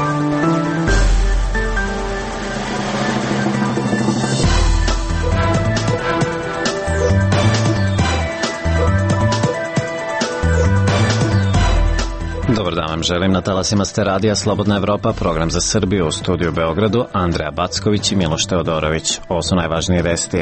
Dobar dan vam želim, na talasima ste radija Slobodna Evropa, program za Srbiju, u studiju u Beogradu, Andreja Backović i Miloš Teodorović. Ovo su najvažnije vesti.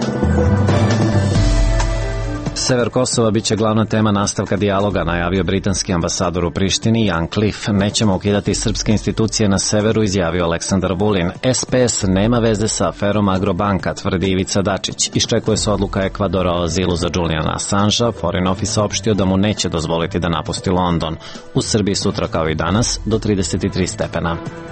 Sever Kosova biće glavna tema nastavka dijaloga, najavio britanski ambasador u Prištini Jan Cliff. Nećemo ukidati srpske institucije na severu, izjavio Aleksandar Vulin. SPS nema veze sa aferom Agrobanka, tvrdi Ivica Dačić. Iščekuje se odluka Ekvadora o azilu za Juliana Assangea. Foreign Office saopštio da mu neće dozvoliti da napusti London. U Srbiji sutra kao i danas do 33 stepena.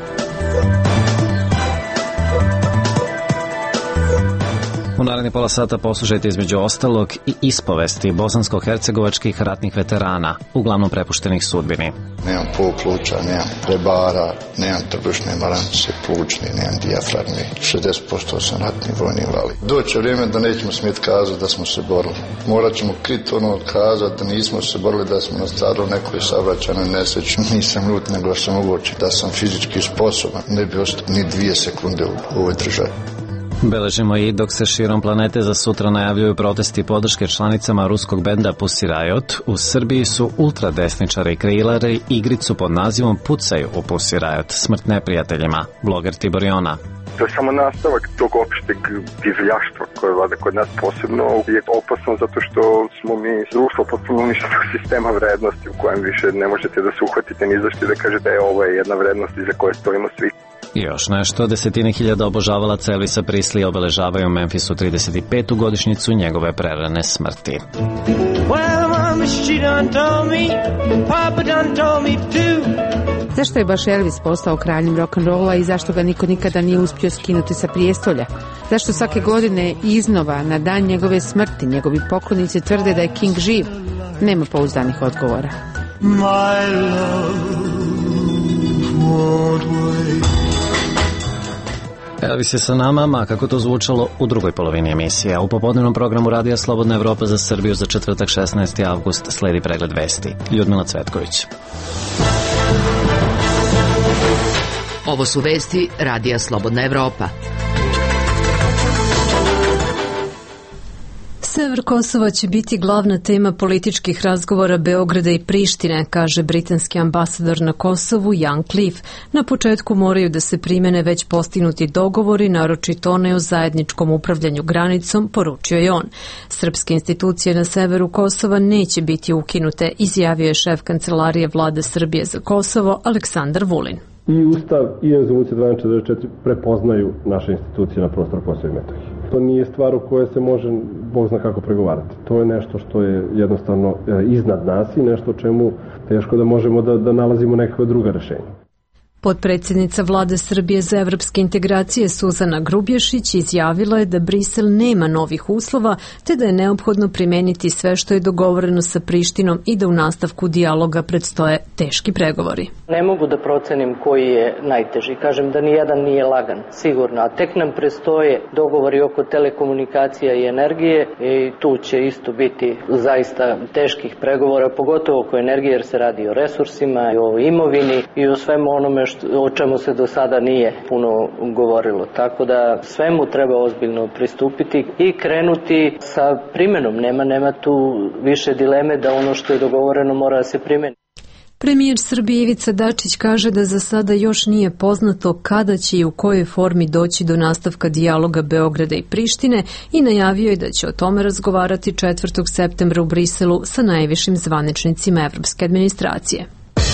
U narednih pola sata poslušajte između ostalog i ispovesti bosansko-hercegovačkih ratnih veterana, uglavnom prepuštenih sudbini. Nemam polupluća, nemam prebara, nemam trbušne maranice, plućne, nemam dijafragme. 60% sam ratni vojni invalid. Doće vrijeme da nećemo smjeti kazati da smo se borili. Morat ćemo kritično kazati da nismo se borili, da smo nastradali nekoj saobraćajnoj nesreći. Nisam ljut, nego sam uočen da sam fizički sposoban. Ne bi ostao ni 2 sekunde u ovoj državi. Beležimo i dok se širom planete za sutra najavljuju protesti podrške članicama ruskog benda Pussy Riot, u Srbiji su ultradesničari kreirali igricu pod nazivom Pucaju u Pussy Riot, smrt neprijateljima, bloger Tibor Jona. To je samo nastavak tog opšteg divljaštva koje vlada kod nas, posebno je opasno zato što smo mi društvo potpuno uništenog sistema vrednosti u kojem više ne možete da se uhvatite ni zašto da kažete ovo je jedna vrednost iza koje stojimo svi. I još nešto, desetine hiljada obožavalaca Elvisa Preslija obeležavaju u Memphisu 35. godišnjicu njegove prerane smrti. Zašto je baš Elvis postao kraljem rock'n'rolla i zašto ga niko nikada nije uspio skinuti sa prijestolja? Zašto svake godine iznova na dan njegove smrti njegovi poklonici tvrde da je King živ? Nema pouzdanih odgovora. Elvis je sa nama, ma kako to zvučalo u drugoj polovini emisije. U popodnevnom programu Radija Slobodna Evropa za Srbiju za četvrtak 16. avgust sledi pregled vesti. Ljudmila Cvetković. Ovo su vesti Radija Slobodna Evropa. Sever Kosova će biti glavna tema političkih razgovora Beograda i Prištine, kaže britanski ambasador na Kosovu Jan Cliff. Na početku moraju da se primene već postignuti dogovori, naročito one o zajedničkom upravljanju granicom, poručio je on. Srpske institucije na severu Kosova neće biti ukinute, izjavio je šef kancelarije vlade Srbije za Kosovo Aleksandar Vulin. I Ustav i rezolucija 1244 prepoznaju naše institucije na prostoru Kosova i Metohije. To nije stvar u kojoj se može, Bog zna kako pregovarati. To je nešto što je jednostavno iznad nas i nešto o čemu teško da možemo da nalazimo nekakve druga rešenja. Potpredsjednica vlade Srbije za evropske integracije Suzana Grubješić izjavila je da Brisel nema novih uslova, te da je neophodno primeniti sve što je dogovoreno sa Prištinom i da u nastavku dijaloga predstoje teški pregovori. Ne mogu da procenim koji je najteži. Kažem da nijedan nije lagan, sigurno. A tek nam predstoje dogovori oko telekomunikacija i energije i tu će isto biti zaista teških pregovora, pogotovo oko energije jer se radi o resursima, o imovini i o svemu onome o čemu se do sada nije puno govorilo. Tako da svemu treba ozbiljno pristupiti i krenuti sa primenom. Nema tu više dileme da ono što je dogovoreno mora da se primeni. Premijer Srbije Ivica Dačić kaže da za sada još nije poznato kada će i u kojoj formi doći do nastavka dijaloga Beograda i Prištine i najavio je da će o tome razgovarati 4. septembra u Briselu sa najvišim zvaničnicima evropske administracije.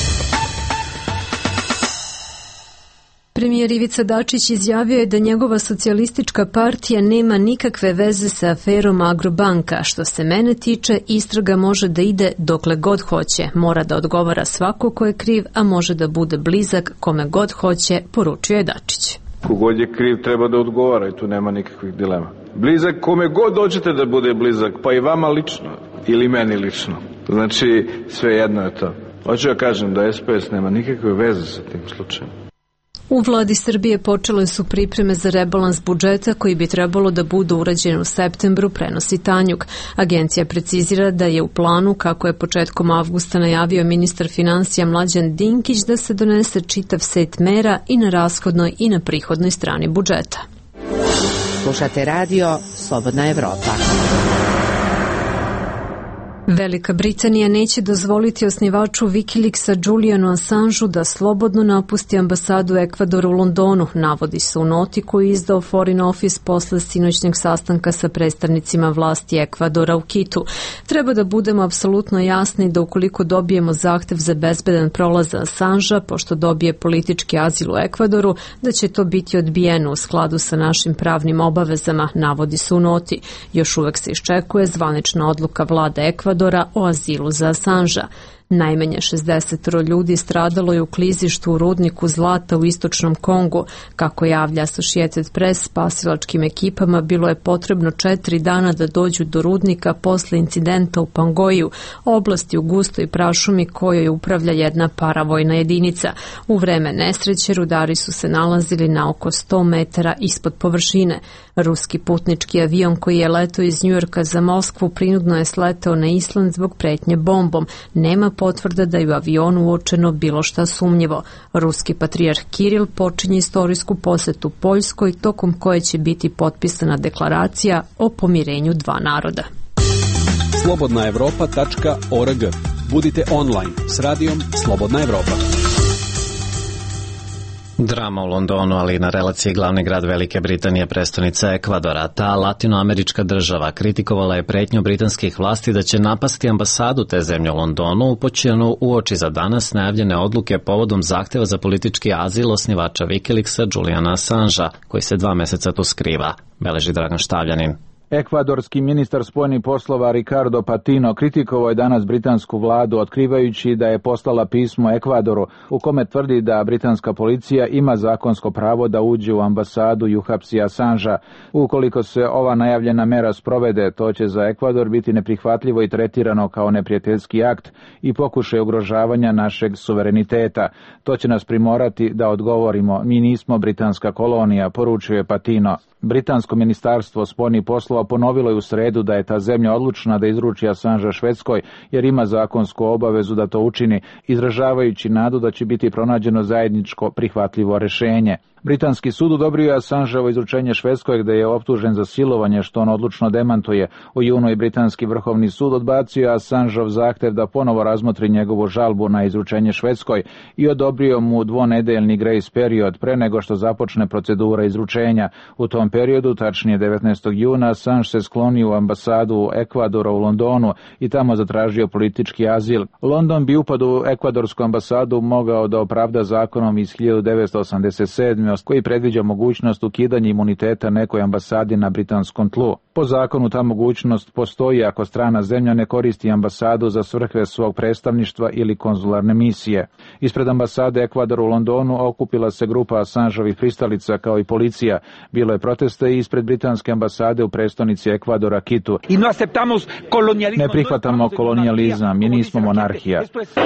Premijer Ivica Dačić izjavio je da njegova socijalistička partija nema nikakve veze sa aferom Agrobanka. Što se mene tiče, istraga može da ide dokle god hoće. Mora da odgovara svako ko je kriv, a može da bude blizak kome god hoće, poručio je Dačić. Kogod je kriv treba da odgovara i tu nema nikakvih dilema. Blizak kome god dođete da bude blizak, pa i vama lično ili meni lično. Znači, sve jedno je to. Hoću da kažem da SPS nema nikakve veze sa tim slučajem. U vladi Srbije počele su pripreme za rebalans budžeta koji bi trebalo da bude urađen u septembru, prenosi Tanjug. Agencija precizira da je u planu, kako je početkom avgusta najavio ministar finansija Mlađan Dinkić, da se donese čitav set mera i na rashodnoj i na prihodnoj strani budžeta. Slušate radio Slobodna Evropa. Velika Britanija neće dozvoliti osnivaču Wikileaksa Julianu Assangeu da slobodno napusti ambasadu Ekvadora u Londonu, navodi se u noti koju je izdao Foreign Office posle sinoćnjeg sastanka sa predstavnicima vlasti Ekvadora u Kitu. Treba da budemo apsolutno jasni da ukoliko dobijemo zahtev za bezbedan prolaz za Assangea, pošto dobije politički azil u Ekvadoru, da će to biti odbijeno u skladu sa našim pravnim obavezama, navodi se u noti. Još uvek se iščekuje zvanična odluka vlade Ekvadora o azilu za Assangea. Najmanje 60 ljudi stradalo je u klizištu u rudniku zlata u istočnom Kongu. Kako javlja Associated Press, spasilačkim ekipama bilo je potrebno 4 dana da dođu do rudnika posle incidenta u Pangoju, oblasti u gustoj prašumi kojoj upravlja jedna paravojna jedinica. U vreme nesreće rudari su se nalazili na oko 100 metara ispod površine. Ruski putnički avion koji je letao iz Njujorka za Moskvu prinudno je sleteo na Island zbog pretnje bombom. Nema potvrda da je u avionu uočeno bilo šta sumnjivo. Ruski patrijarh Kiril počinje istorijsku posetu Poljskoj, tokom koje će biti potpisana deklaracija o pomirenju dva naroda. slobodnaevropa.org. Budite online s radijom Slobodna Evropa. Drama u Londonu, ali i na relaciji glavni grad Velike Britanije, prestonica Ekvadora. Ta latinoamerička država kritikovala je pretnju britanskih vlasti da će napasti ambasadu te zemlje u Londonu, upućenu uoči za danas najavljene odluke povodom zahteva za politički azil osnivača Wikileaksa Juliana Assangea, koji se 2 meseca tu skriva, beleži Dragan Štavljanin. Ekvadorski ministar spoljnih poslova Ricardo Patino kritikovao je danas britansku vladu otkrivajući da je poslala pismo Ekvadoru u kome tvrdi da britanska policija ima zakonsko pravo da uđe u ambasadu i uhapsi Assangea. Ukoliko se ova najavljena mera sprovede, to će za Ekvador biti neprihvatljivo i tretirano kao neprijateljski akt i pokušaj ugrožavanja našeg suvereniteta. To će nas primorati da odgovorimo, mi nismo britanska kolonija, poručio je Patino. Britansko ministarstvo spoljnih poslova ponovilo je u sredu da je ta zemlja odlučna da izruči Assangea Švedskoj jer ima zakonsku obavezu da to učini, izražavajući nadu da će biti pronađeno zajedničko prihvatljivo rešenje. Britanski sud odobrio je Assangeovo izručenje Švedskoj gde je optužen za silovanje, što on odlučno demantuje. U junu je britanski vrhovni sud odbacio Assangeov zahtev da ponovo razmotri njegovu žalbu na izručenje Švedskoj i odobrio mu 2-nedeljni grace period pre nego što započne procedura izručenja. U tom periodu, tačnije 19. juna, Assange se sklonio u ambasadu Ekvadora u Londonu i tamo zatražio politički azil. London bi upad u ekvadorsku ambasadu mogao da opravda zakonom iz 1987. koji predviđa mogućnost ukidanja imuniteta nekoj ambasadi na britanskom tlu. Po zakonu ta mogućnost postoji ako strana zemlja ne koristi ambasadu za svrhe svog predstavništva ili konzularne misije. Ispred ambasade Ekvadora u Londonu okupila se grupa Assangeovih pristalica kao i policija. Bilo je protesta i ispred britanske ambasade u prestonici Ekvadora Kitu. Ne prihvatamo kolonijalizam, mi nismo monarhija.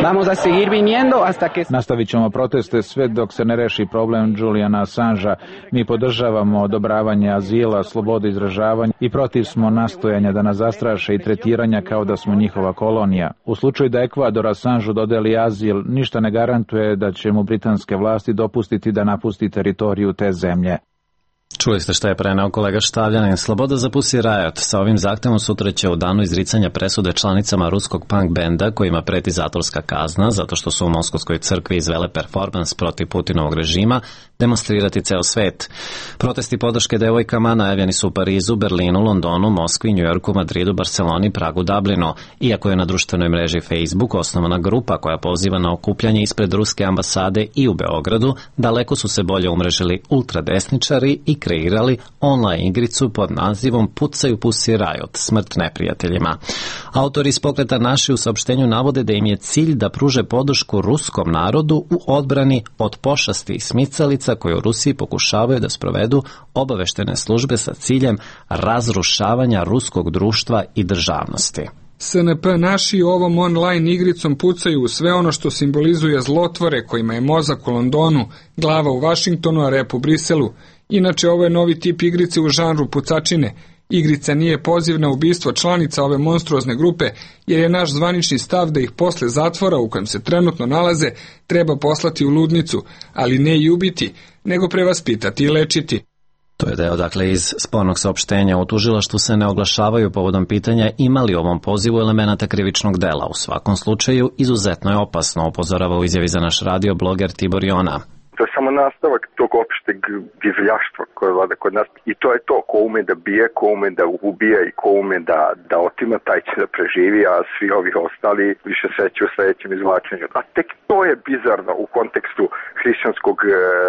Nastavit ćemo proteste sve dok se ne reši problem Juliana Assangea. Mi podržavamo odobravanje azila, slobodu izražavanja i protiv smo nastojanja da nas zastraše i tretiranja kao da smo njihova kolonija. U slučaju da Ekvador Assangeu dodeli azil, ništa ne garantuje da će mu britanske vlasti dopustiti da napusti teritoriju te zemlje. Čuli ste šta je preneo kolega Štavljanin. Sloboda za Pussy Riot. Sa ovim zahtevom sutra će u danu izricanja presude članicama ruskog punk benda kojima preti zatvorska kazna zato što su u Moskovskoj crkvi izvele performans protiv Putinovog režima demonstrirati ceo svet. Protesti podrške devojkama najavljeni su u Parizu, Berlinu, Londonu, Moskvi, Njujorku, Madridu, Barceloni, Pragu, Dublinu. Iako je na društvenoj mreži Facebook osnovana grupa koja poziva na okupljanje ispred ruske ambasade i u Beogradu, daleko su se bolje umrežili ultradesničari i kreirali online igricu pod nazivom Pucaju Pussy Riot, smrt neprijateljima. Autori iz pokreta Naši u saopštenju navode da im je cilj da pruže podršku ruskom narodu u odbrani od pošasti i smicalica koje u Rusiji pokušavaju da sprovedu obaveštene službe sa ciljem razrušavanja ruskog društva i državnosti. SNP naši ovom online igricom pucaju u sve ono što simbolizuje zlotvore kojima je mozak u Londonu, glava u Vašingtonu, a rep u Briselu. Inače, ovo je novi tip igrice u žanru pucačine. Igrica nije poziv na ubistvo članica ove monstruozne grupe, jer je naš zvanični stav da ih posle zatvora u kojem se trenutno nalaze treba poslati u ludnicu, ali ne i ubiti, nego prevaspitati i lečiti. To je deo, dakle, iz spornog saopštenja. U tužilaštvu se ne oglašavaju povodom pitanja ima li u ovom pozivu elemenata krivičnog dela. U svakom slučaju, izuzetno je opasno, upozorava u izjavi za naš radio bloger Tibor Jona. To je samo nastavak tog opšteg divljaštva koje vlada kod nas. I to je to, ko ume da bije, ko ume da ubija i ko ume da otima, taj će da preživi, a svi ovi ostali više sreće u sledećem izvlačenju. A tek to je bizarno u kontekstu hrišćanskog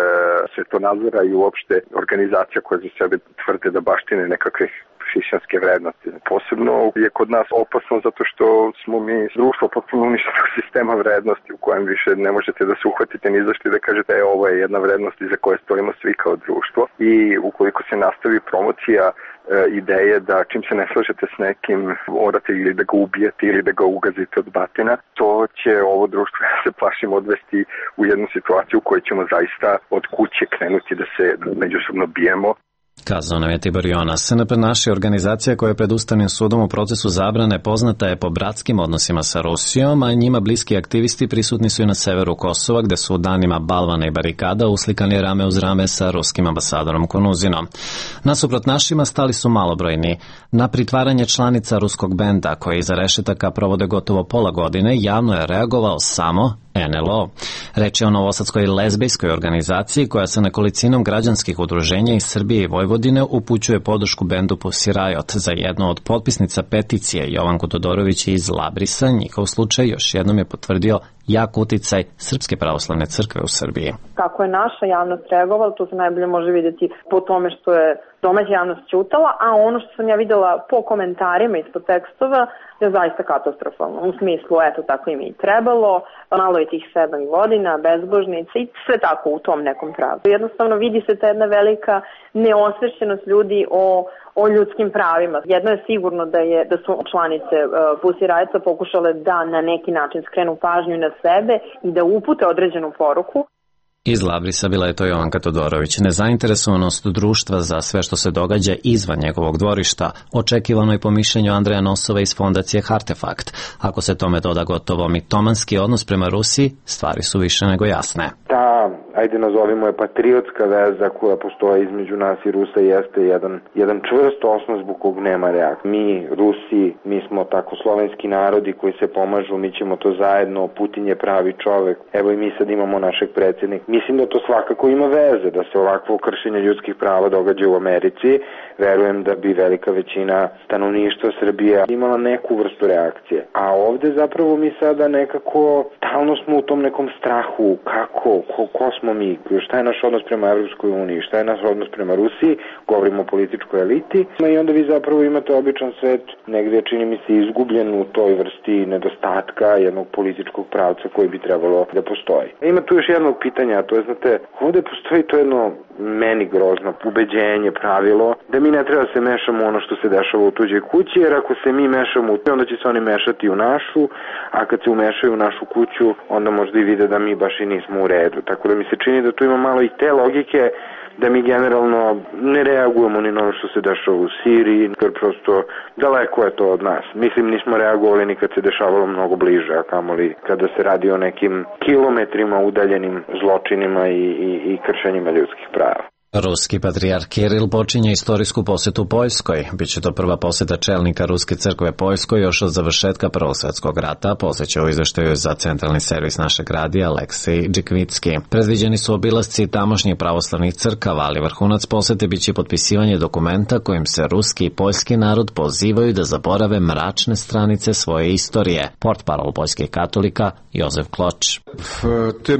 svetonazora i uopšte organizacija koje za sebe tvrde da baštine nekakve hrišćanske vrednosti. Posebno je kod nas opasno zato što smo mi društvo potpuno uništenog sistema vrednosti u kojem više ne možete da se uhvatite ni zašto i da kažete ovo je jedna vrednost iza koje stojimo svi kao društvo i ukoliko se nastavi promocija ideje da čim se ne slažete s nekim morate ili da ga ubijete ili da ga ugazite od batina, to će ovo društvo, ja se plašim, odvesti u jednu situaciju u kojoj ćemo zaista od kuće krenuti da se međusobno bijemo. Kazao nam je Tibor Jona. SNP naša organizacija koja je pred Ustavnim sudom u procesu zabrane poznata je po bratskim odnosima sa Rusijom, a njima bliski aktivisti prisutni su i na severu Kosova, gde su u danima balvana i barikada uslikani rame uz rame sa ruskim ambasadorom Konuzinom. Nasuprot našima stali su malobrojni. Na pritvaranje članica ruskog benda, koji iza rešetaka provode gotovo pola godine, javno je reagovao samo NLO. Reč je o novosadskoj lezbijskoj organizaciji koja sa nekolicinom građanskih udruženja iz Srbije i Vojvodine upućuje podršku bendu Pussy Riot. Za jednu od potpisnica peticije Jovanku Todorović iz Labrisa, njihov slučaj još jednom je potvrdio jak uticaj Srpske pravoslavne crkve u Srbiji. Kako je naša javnost reagovala, to se najbolje može vidjeti po tome što je domaća javnost ćutala, a ono što sam ja videla po komentarima ispod tekstova je zaista katastrofalno. U smislu, eto, tako im i trebalo, malo je tih 7 godina, bezbožnica i sve tako u tom nekom pravcu. Jednostavno vidi se ta jedna velika neosvešćenost ljudi o ljudskim pravima. Jedno je sigurno da su članice Pussy Riotsa pokušale da na neki način skrenu pažnju na sebe i da upute određenu poruku. Iz Labrisa bila je to Jovanka Todorović. Nezainteresovanost društva za sve što se događa izvan njegovog dvorišta očekivano je po mišljenju Andreja Nosova iz fondacije Hartefakt. Ako se tome doda gotovo mitomanski odnos prema Rusiji, stvari su više nego jasne. Ta, ajde nazovimo je patriotska veza koja postoji između nas i Rusa jeste jedan čvrst osnov zbog kog nema reakcije. Mi, Rusi, mi smo tako slovenski narodi koji se pomažu, mi ćemo to zajedno, Putin je pravi čovek, evo i mi sad imamo našeg predsjednika. Mislim da to svakako ima veze, da se ovakvo kršenje ljudskih prava događa u Americi. Verujem da bi velika većina stanovništva Srbije imala neku vrstu reakcije. A ovde zapravo mi sada nekako stalno smo u tom nekom strahu, kako, ko smo mi, šta je naš odnos prema Evropskoj uniji, šta je naš odnos prema Rusiji, govorimo o političkoj eliti. I onda vi zapravo imate običan svet negdje, čini mi se, izgubljen u toj vrsti nedostatka jednog političkog pravca koji bi trebalo da postoji. Ima tu još jednog pitanja, to je, znate, ovde postoji to jedno meni grozno ubeđenje, pravilo, da mi ne treba da se mešamo ono što se dešava u tuđoj kući, jer ako se mi mešamo u to, onda će se oni mešati u našu, a kad se umešaju u našu kuću, onda možda i vide da mi baš i nismo u redu. Tako da mi se čini da tu ima malo i te logike, da mi generalno ne reagujemo ni na ono što se dešava u Siriji, jer prosto daleko je to od nas. Mislim, nismo reagovali ni kad se dešavalo mnogo bliže, a kamoli kada se radi o nekim kilometrima udaljenim zločinima i kršenjima ljudskih prava. Ruski patrijarh Kiril počinje istorijsku posetu Poljskoj. Biće to prva poseta čelnika Ruske crkve Poljskoj još od završetka Prvog svjetskog rata, posjeća u izveštaju za centralni servis našeg radija Aleksej Džikvicki. Predviđeni su obilasci tamošnjih pravoslavnih crkava, ali vrhunac posete biće potpisivanje dokumenta kojim se ruski i poljski narod pozivaju da zaborave mračne stranice svoje istorije. Portparol poljskih katolika Jozef Kloč. W tym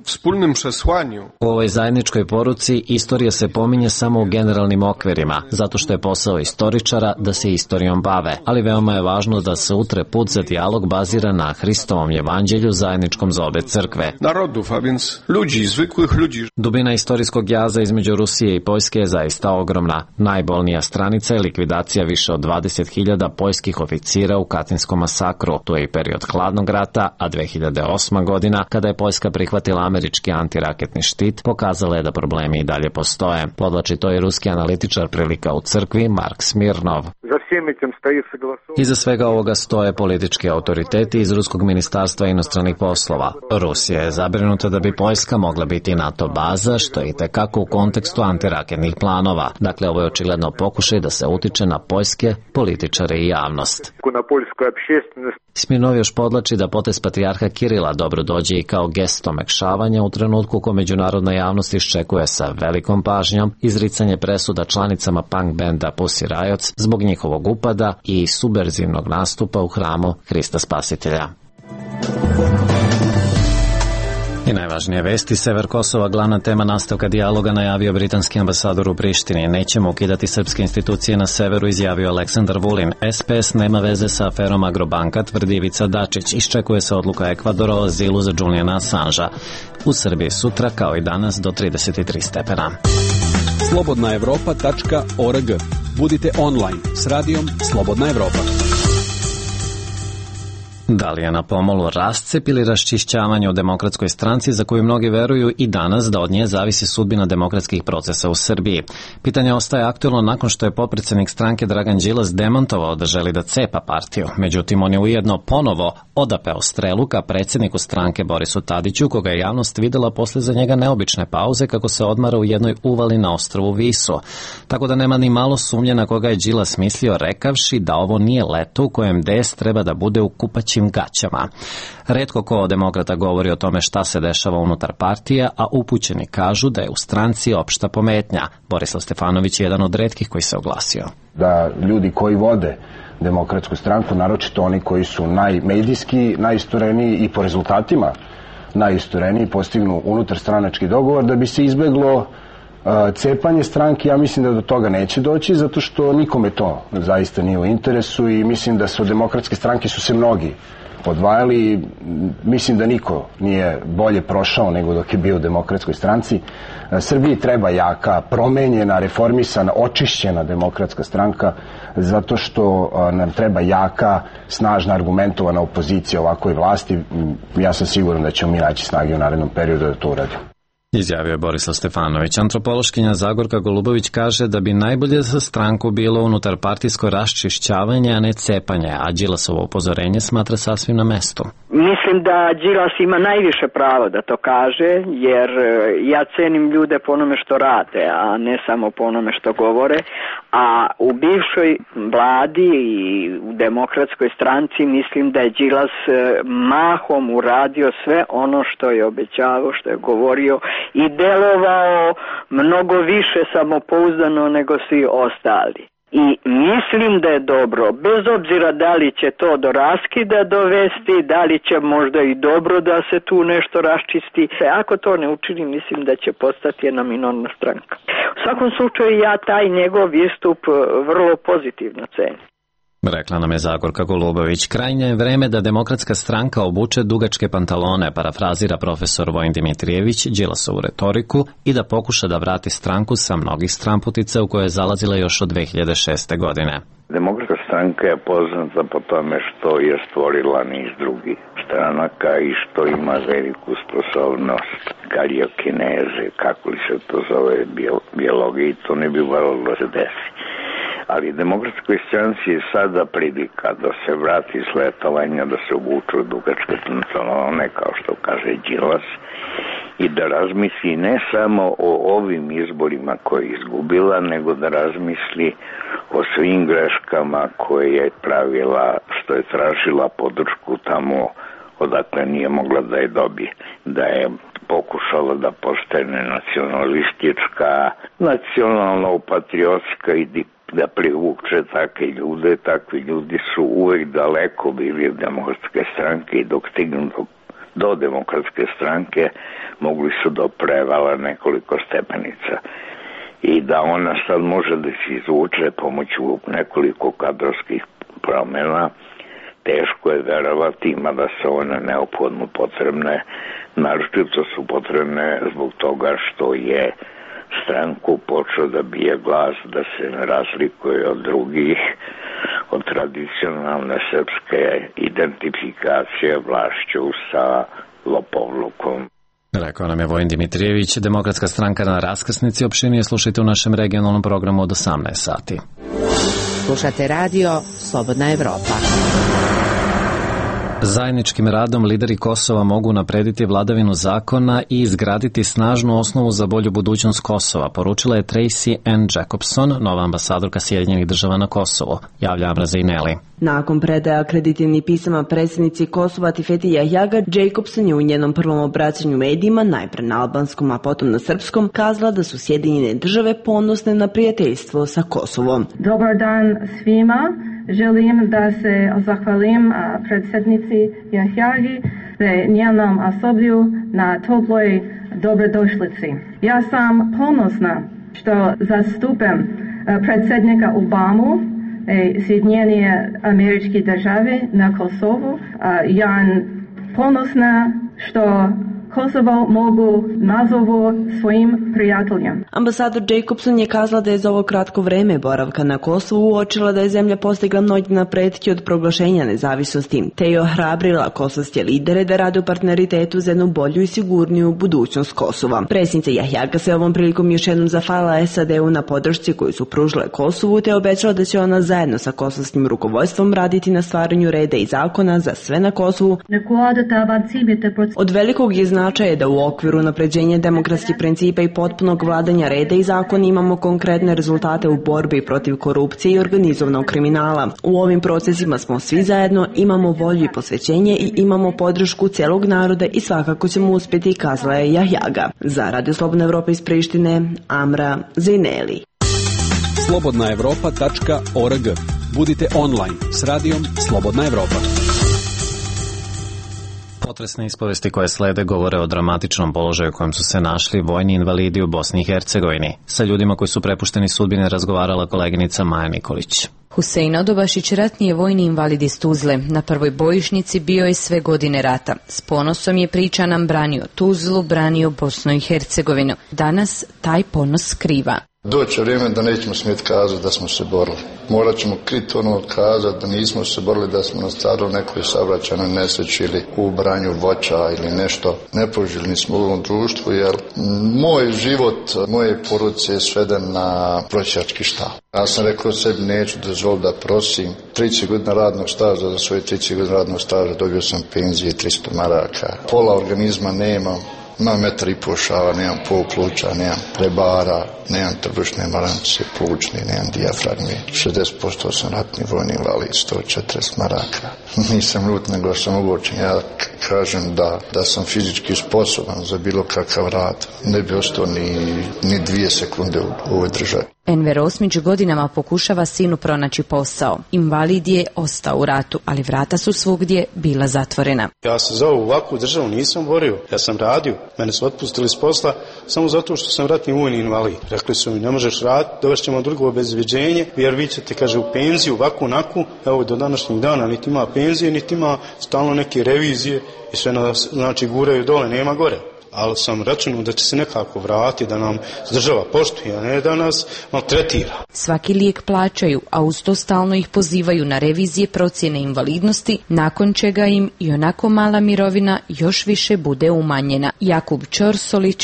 wspólnym przesłaniu. U ovoj zajedničkoj poruci istorija se pominje samo u generalnim okvirima, zato što je posao istoričara da se istorijom bave, ali veoma je važno da se utre put za dijalog bazira na Hristovom evanđelju zajedničkom za obe crkve. Narodów, a więc ludzi, zwykłych ludzi. Dubina istorijskog jaza između Rusije i Poljske je zaista ogromna. Najbolnija stranica je likvidacija više od 20.000 poljskih oficira u Katinskom masakru. To je i period hladnog rata, a 2008. godina, kada je Poljska prihvatila američki antiraketni štit, pokazala je da problemi i dalje postoje. Podlači to i ruski analitičar prilika u crkvi Mark Smirnov. Iza svega ovoga stoje politički autoriteti iz Ruskog ministarstva inostranih poslova. Rusija je zabrinuta da bi Poljska mogla biti NATO baza, što je itekako u kontekstu antiraketnih planova. Dakle, ovo je očigledno pokušaj da se utiče na poljske političare i javnost. Smirnov još podlači da potez patrijarha Kirila dobro dođe i kao gest omekšavanja u trenutku ko međunarodna javnost iščekuje sa velikom pažnjom izricanje presuda članicama punk benda Pussy Riots zbog njihovog upada i subverzivnog nastupa u hramu Hrista Spasitelja. I najvažnije vesti, sever Kosova, glavna tema nastavka dijaloga, najavio britanski ambasador u Prištini. Nećemo ukidati srpske institucije na severu, izjavio Aleksandar Vulin. SPS nema veze sa aferom Agrobanka, tvrdi Ivica Dačić. Iščekuje se odluka Ekvadora o azilu za Julijana Assangea. U Srbiji sutra, kao i danas, do 33 stepena. slobodnaevropa.org. Budite online s radijom Slobodna Evropa. Da li je na pomolu rascep ili raščišćavanje u Demokratskoj stranci za koju mnogi veruju i danas da od nje zavisi sudbina demokratskih procesa u Srbiji? Pitanje ostaje aktuelno nakon što je potpredsjednik stranke Dragan Đilas demantovao da želi da cepa partiju. Međutim, on je ujedno ponovo odapeo strelu ka predsjedniku stranke Borisu Tadiću, koga je javnost videla posle za njega neobične pauze kako se odmara u jednoj uvali na ostrvu Visu. Tako da nema ni malo sumnje na koga je Đilas mislio rekavši da ovo nije leto u kojem DS treba da bude u kupaćim gaćama. Retko ko od demokrata govori o tome šta se dešava unutar partija, a upućeni kažu da je u stranci opšta pometnja. Borislav Stefanović je jedan od retkih koji se oglasio. Da ljudi koji vode Demokratsku stranku, naročito oni koji su najmedijski, najistureniji i po rezultatima najistureniji, postignu unutar stranački dogovor da bi se izbeglo cepanje stranke. Ja mislim da do toga neće doći, zato što nikome to zaista nije u interesu i mislim da su demokratske stranke su se mnogi odvajali. Mislim da niko nije bolje prošao nego dok je bio u Demokratskoj stranci. Srbiji treba jaka, promenjena, reformisana, očišćena Demokratska stranka, zato što nam treba jaka, snažna, argumentovana opozicija ovakvoj vlasti. Ja sam siguran da ćemo mi naći snage u narednom periodu da to uradimo. Izjavio je Borislav Stefanović. Antropološkinja Zagorka Golubović kaže da bi najbolje za stranku bilo unutar partijsko raščišćavanje, a ne cepanje, a Đilasovo upozorenje smatra sasvim na mestu. Mislim da Đilas ima najviše pravo da to kaže, jer ja cenim ljude po onome što rade, a ne samo po onome što govore, a u bivšoj vladi i u Demokratskoj stranci mislim da je Đilas mahom uradio sve ono što je obećavao, što je govorio i delovao mnogo više samopouzdano nego svi ostali. I mislim da je dobro, bez obzira da li će to do raskida dovesti, da li će možda i dobro da se tu nešto raščisti. Ako to ne učini, mislim da će postati jedna minorna stranka. U svakom slučaju ja taj njegov istup vrlo pozitivno cenim. Rekla nam je Zagorka Golubović. Krajnje je vreme da Demokratska stranka obuče dugačke pantalone, parafrazira profesor Vojin Dimitrijević Đilasovu retoriku i da pokuša da vrati stranku sa mnogih stramputica u koje je zalazila još od 2006. godine. Demokratska stranka je poznata po tome što je stvorila niz drugih stranaka i što ima veliku sposobnost kariokineze, kako li se to zove biologiji, to ne bi valjalo da se desi. Ali Demokratskoj stranci je sada prilika da se vrati iz letovanja, da se obuču dugačke pantalone, kao što kaže Đilas, i da razmisli ne samo o ovim izborima koje je izgubila, nego da razmisli o svim greškama koje je pravila, što je tražila podršku tamo odakle nije mogla da je dobije. Da je pokušala da postane nacionalistička, nacionalno-patriotska i da privuče takve ljude. Takvi ljudi su uvek daleko bili od Demokratske stranke i dok stignu do Demokratske stranke mogli su do prevala nekoliko stepenica. I da ona sad može da se izvuče pomoću nekoliko kadrovskih promjena, teško je verovati, ima da su one neophodno potrebne, naročito su potrebne zbog toga što je stranku počeo da bije glas, da se ne razlikuje od drugih, od tradicionalne srpske identifikacije vlašću sa lopovlukom. Rekao nam je Vojin Dimitrijević. Demokratska stranka na raskrsnici. Opširnije slušajte u našem regionalnom programu od 18 sati. Slušate radio Slobodna Evropa. Zajedničkim radom lideri Kosova mogu unaprediti vladavinu zakona i izgraditi snažnu osnovu za bolju budućnost Kosova, poručila je Tracy Ann Jacobson, nova ambasadorka Sjedinjenih država na Kosovo, javlja Amra Zaineli. Nakon predaje akreditivnih pisama predsjednici Kosova Tifeti Jahjaga, Jacobson je u njenom prvom obraćanju medijima, najpre na albanskom, a potom na srpskom, kazala da su Sjedinjene države ponosne na prijateljstvo sa Kosovom. Dobar dan svima. Želim da se zahvalim predsjednici Jahjagi te njenom osoblju na toploj dobrodošlici. Ja sam ponosna što zastupam predsjednika Obamu i Sjedinjene Američke Države na Kosovu. Ja ponosna što Kosovo mogu nazovu svojim prijateljem. Ambasador Jacobson je kazala da je za ovo kratko vreme boravka na Kosovu uočila da je zemlja postigla mnogi napretke od proglašenja nezavisnosti, te je ohrabrila kosovske lidere da rade u partneritetu za jednu bolju i sigurniju budućnost Kosova. Predsjednica Jahjaga se ovom prilikom još jednom zahvalila SAD-u na podršci koju su pružile Kosovu, te obećala da će ona zajedno sa kosovskim rukovodstvom raditi na stvaranju reda i zakona za sve na Kosovu. Od velikog je značaja da u okviru unapređenja demokratskih principa i potpunog vladanja reda i zakona imamo konkretne rezultate u borbi protiv korupcije i organizovanog kriminala. U ovim procesima smo svi zajedno, imamo volju i posvećenje i imamo podršku celog naroda i svakako ćemo uspjeti, kazala je Jahjaga. Za Radio Slobodna Evropa iz Prištine, Amra Zaineli. slobodnaevropa.org. Budite online s radijom Slobodna Evropa. Potresne ispovesti koje slede govore o dramatičnom položaju u kojem su se našli vojni invalidi u Bosni i Hercegovini. Sa ljudima koji su prepušteni sudbine razgovarala koleginica Maja Nikolić. Husein Odobašić ratni je vojni invalid iz Tuzle. Na prvoj bojišnici bio je sve godine rata. S ponosom je, priča nam, branio Tuzlu, branio Bosnu i Hercegovinu. Danas taj ponos skriva. Doće vrijeme da nećemo smjeti kazati da smo se borili. Morat ćemo kritično kazati da nismo se borili, da smo nastradali nekoj saobraćajnoj nesreći ili u branju voća ili nešto. Nepoželjni smo u ovom društvu, jer moj život, moje porodice je sveden na prosjački štap. Ja sam rekao sebi, neću dozvoliti da prosim. 30 godina radnog staža, za svoje 30 godina radnog staža dobio sam penzije 300 maraka. Pola organizma nemam. Imam 1,5 m šava, nemam pol pluća, nemam prebara, nemam trbušne marance, plućne, nemam dijafragme. 60% sam ratni vojni invalid, 140 maraka. Nisam ljut, nego sam ugočen. Ja kažem da sam fizički sposoban za bilo kakav rad. Ne bi ostao ni 2 sekunde u ovoj državi. Enver Osmić godinama pokušava sinu pronaći posao. Invalid je ostao u ratu, ali vrata su svugdje bila zatvorena. Ja se za ovakvu državu nisam borio. Ja sam radio. Mene su otpustili s posla samo zato što sam ratni vojni invalid. Rekli su mi, ne možeš raditi, dovešćemo drugo obezbeđenje, jer vi ćete, kaže, u penziju, ovakvu, onakvu. Evo, do današnjih dana niti ima penzije, niti ima stalno neke revizije i sve nas, znači, guraju dole, nema gore. Ali sam računao da će se nekako vratiti, da nam država poštuje, a ne da nas maltretira. Svaki lijek plaćaju, a uz to stalno ih pozivaju na revizije procjene invalidnosti, nakon čega im i onako mala mirovina još više bude umanjena. Jakub Ćorsolić,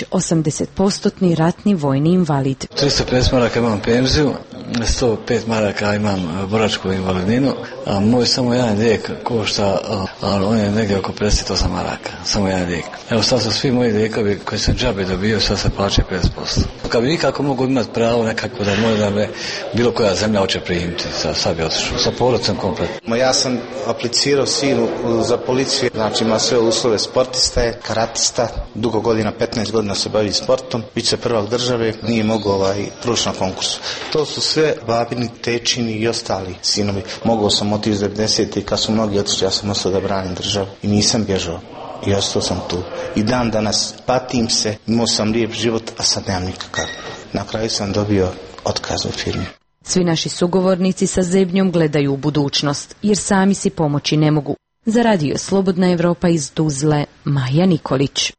80% ratni vojni invalid. 350 maraka imam penziju, 105 maraka imam boračku invalidninu, a moj samo jedan lijek košta, ali on je negdje oko 58 maraka, samo jedan lijek. Evo sad su svi moji lijekovi koji sam džabe dobio, sad se plaće 50%. Kad bi nikako mogu imati pravo nekako da može da me bilo koja zemlja hoće primiti, sad bi otišao, sa porodcem kompletno. Ja sam aplicirao sinu za policiju, znači ima sve uslove, sportista je, karatista, dugo godina, 15 godina se bavi sportom, bit će prvak države, nije mogao proći na konkursu. To su sve babini, tečini i ostali sinovi. Mogao sam otići 90. kad su mnogi otišli, ja sam ostao da branim državu i nisam bježao. i ostao sam tu. I dan danas patim se, imao sam lijep život, a sad nemam nikakav. Na kraju sam dobio otkaz u firmi. Svi naši sugovornici sa zebnjom gledaju u budućnost, jer sami si pomoći ne mogu. Za radio Slobodna Evropa iz Tuzle, Maja Nikolić.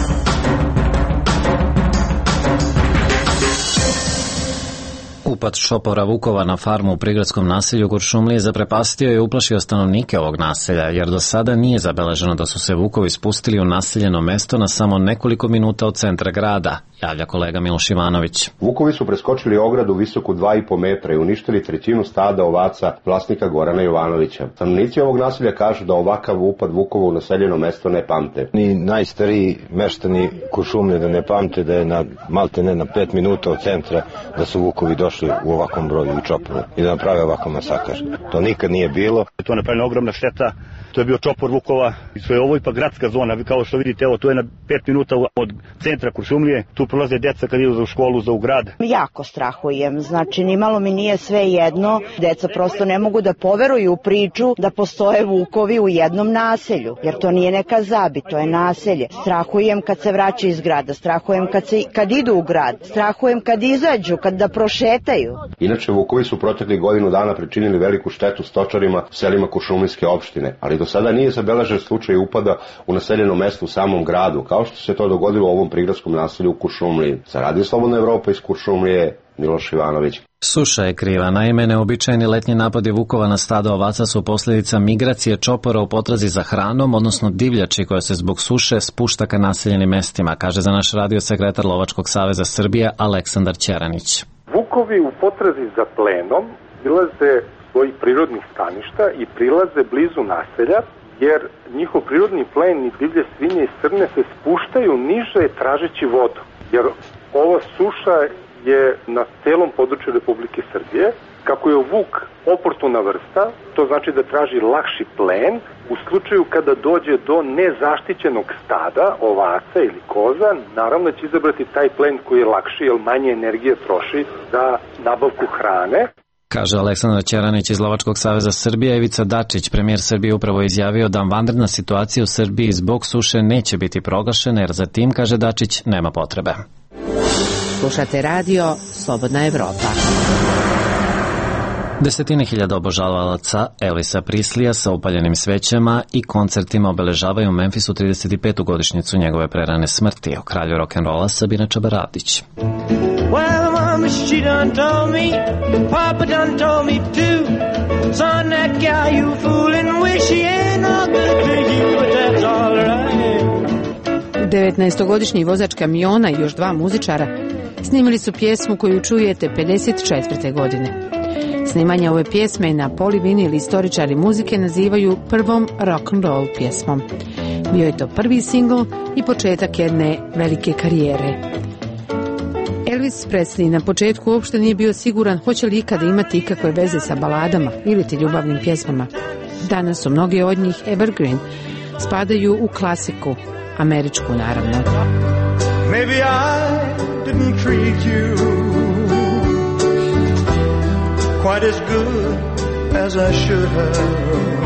Upad šopora vukova na farmu u prigradskom naselju Kuršumlije zaprepastio i uplašio stanovnike ovog naselja, jer do sada nije zabeleženo da su se vukovi spustili u naseljeno mesto na samo nekoliko minuta od centra grada, javlja kolega Miloš Ivanović. Vukovi su preskočili ogradu visoku 2,5 metra i uništili trećinu stada ovaca vlasnika Gorana Jovanovića. Stanovnici ovog naselja kažu da ovakav upad vukova u naseljeno mesto ne pamte. Ni najstariji meštani Kuršumlije da ne pamte da je malte ne na 5 minuta od centra da su vukovi došli u ovakvom broju i čoporu i da naprave ovakav masakar. To nikad nije bilo. To je napravljena ogromna šteta. To je bio čopor vukova i sve ovo ipak gradska zona. Kao što vidite, evo, to je na 5 minuta od centra Kuršumlije. Tu prolaze deca kad idu u školu za u grad. Jako strahujem. Znači, nimalo mi nije sve jedno. Deca prosto ne mogu da poveruju u priču da postoje vukovi u jednom naselju. Jer to nije neka zabi, to je naselje. Strahujem kad se vraća iz grada. Strahujem kad idu u grad. Strahujem kad izađu, kad da prošetaju. Inače, vukovi su proteklih godinu dana pričinili veliku štetu stočarima u selima Kuršumlijske opštine, ali do sada nije zabeležen slučaj upada u naseljeno mesto u samom gradu, kao što se to dogodilo u ovom prigradskom naselju u Kuršumliji. Za radio Slobodna Evropa iz Kuršumlije, Miloš Ivanović. Suša je kriva. Naime, neobičajni letnji napadi vukova na stado ovaca su posljedica migracije čopora u potrazi za hranom, odnosno divljači koja se zbog suše spušta ka naseljenim mestima, kaže za naš radio sekretar Lovačkog saveza Srbije Aleksandar Ćeranić. Vukovi u potrazi za plenom prilaze svojih prirodnih staništa i prilaze blizu naselja, jer njihov prirodni plen i divlje svinje i srne se spuštaju niže tražeći vodu. Jer ova suša je na celom području Republike Srbije. Kako je vuk oportuna vrsta, to znači da traži lakši plen. U slučaju kada dođe do nezaštićenog stada, ovaca ili koza, naravno će izabrati taj plen koji je lakši, jer manje energije troši za nabavku hrane. Kaže Aleksandar Ćeranić iz Lovačkog saveza Srbije. Ivica Dačić, premijer Srbije, upravo izjavio da vanredna situacija u Srbiji zbog suše neće biti proglašena, jer za tim, kaže Dačić, nema potrebe. Slušate radio Slobodna Evropa. Desetine hiljada obožavalaca Elvisa Prislija sa upaljenim svećama i koncertima obeležavaju u Memphisu 35. godišnjicu njegove prerane smrti. O kralju rock'n'rolla Sabina Čabaradić. Well, mama, she done told me, papa done told me too. Son, that guy you foolin' wish he ain't no good to you, but that's all right. 19-godišnji vozač kamiona i još 2 muzičara snimili su pjesmu koju čujete 54. godine. Snimanje ove pjesme na polivinil istoričari muzike nazivaju prvom rock'n'roll pjesmom. Bio je to prvi singl i početak jedne velike karijere. Elvis Presley na početku uopšte nije bio siguran hoće li ikada imati ikakve veze sa baladama ili ti ljubavnim pjesmama. Danas su mnogi od njih evergreen, spadaju u klasiku, američku naravno. Maybe I didn't treat you quite as good as I should have.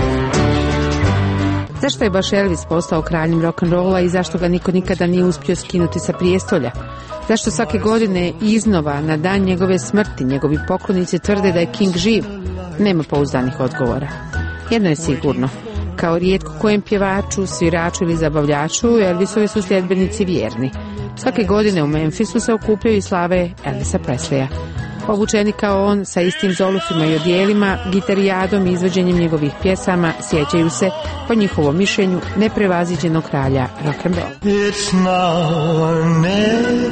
Zašto je baš Elvis postao kraljem rock'n'rolla i zašto ga niko nikada nije uspio skinuti sa prijestolja? Zašto svake godine iznova na dan njegove smrti njegovi poklonici tvrde da je King živ? Nema pouzdanih odgovora. Jedno je sigurno. Kao rijetko kojem pjevaču, sviraču ili zabavljaču, Elvisovi su sljedbenici vjerni. Svake godine u Memphisu se okupljaju i slave Elvisa Presleya. Obučeni kao on, sa istim zolufima i odijelima, gitarijadom i izvođenjem njegovih pjesama, sjećaju se, po njihovom mišljenju, neprevaziđenog kralja rock'n'roll. It's now or never,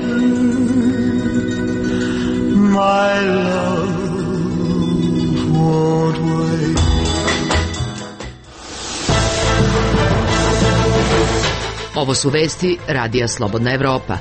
my love won't wait. Ovo su vesti Radija Slobodna Evropa.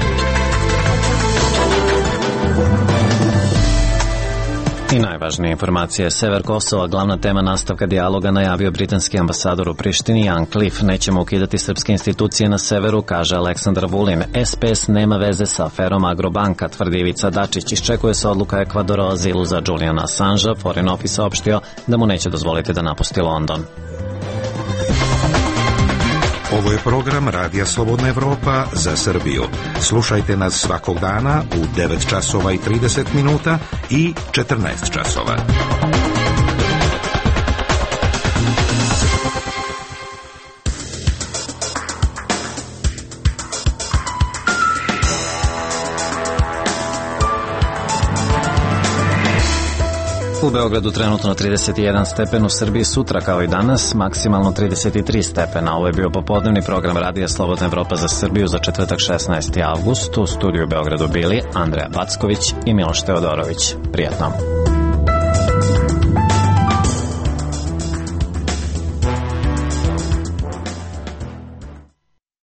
I najvažnije informacije. Sever Kosova, glavna tema nastavka dijaloga, najavio britanski ambasador u Prištini Jan Cliff. Nećemo ukidati srpske institucije na severu, kaže Aleksandar Vulin. SPS nema veze sa aferom Agrobanka, tvrdi Ivica Dačić. Iščekuje se odluka Ekvadora o azilu za Juliana Assangea. Foreign Office saopštio da mu neće dozvoliti da napusti London. Ovo je program Radija Slobodna Evropa za Srbiju. Slušajte nas svakog dana u 9 časova i 30 minuta i 14 časova. U Beogradu trenutno 31 stepen, u Srbiji sutra kao i danas maksimalno 33 stepena. Ovo je bio popodnevni program Radija Slobodna Evropa za Srbiju za četvrtak 16. avgust. U studiju u Beogradu bili Andreja Backović i Miloš Teodorović. Prijatno.